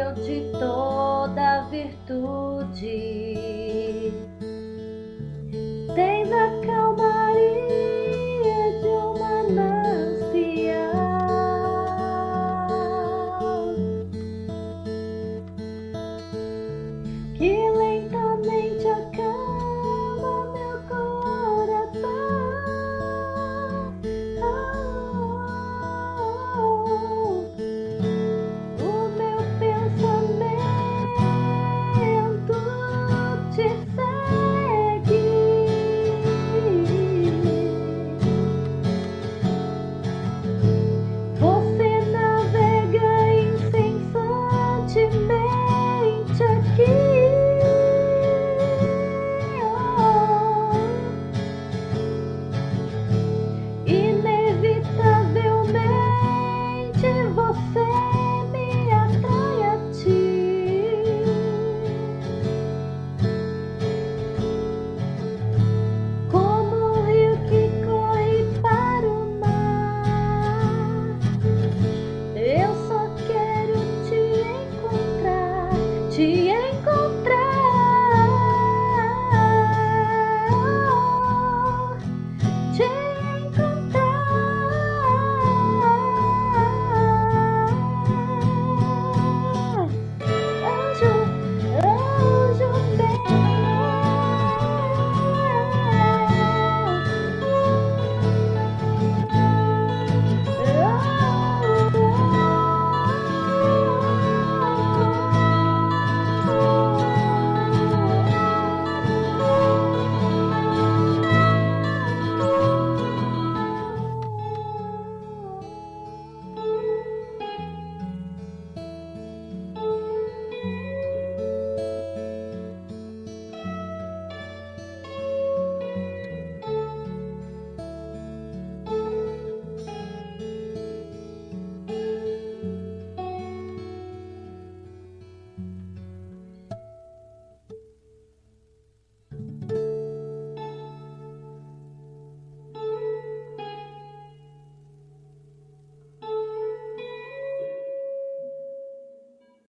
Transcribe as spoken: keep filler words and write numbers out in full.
modelo de toda virtude. Tens a calmaria de um manancial que lentamente acalma meu coração. O meu pensamento te segue. Você navega incessantemente aqui. Inevitavelmente você me atrai a ti. Como um rio que corre para o mar, eu só quero te encontrar, te encontrar.